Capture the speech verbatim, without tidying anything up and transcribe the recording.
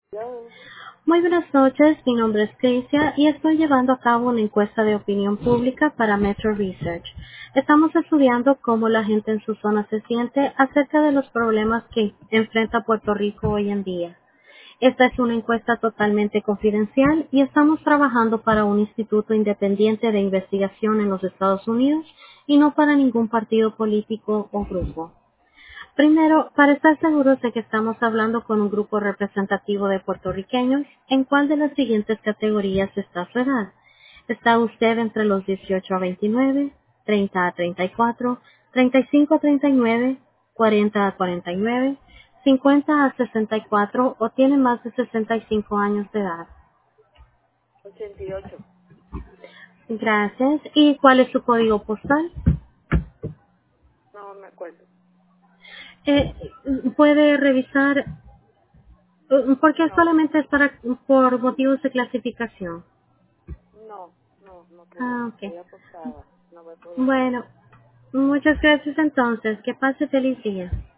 Yo, Muy buenas noches, mi nombre es Keisia y estoy llevando a cabo una encuesta de opinión pública para Metro Research. Estamos estudiando cómo la gente en su zona se siente acerca de los problemas que enfrenta Puerto Rico hoy en día. Esta es una encuesta totalmente confidencial y estamos trabajando para un instituto independiente de investigación en los Estados Unidos y no para ningún partido político o grupo. Primero, para estar seguros de que estamos hablando con un grupo representativo de puertorriqueños, ¿en cuál de las siguientes categorías está su edad? ¿Está usted entre los dieciocho a veintinueve, treinta a treinta y cuatro, treinta y cinco a treinta y nueve, cuarenta a cuarenta y nueve, cincuenta a sesenta y cuatro o tiene más de sesenta y cinco años de edad? ochenta y ocho. Gracias. ¿Y cuál es su código postal? No me acuerdo. Eh, ¿Puede revisar? eh, Porque No, solamente es para por motivos de clasificación. no, no, no puedo. Ah, ok. Estoy acostada. No voy a poder Bueno, revisar. muchas gracias entonces. Que pase feliz día.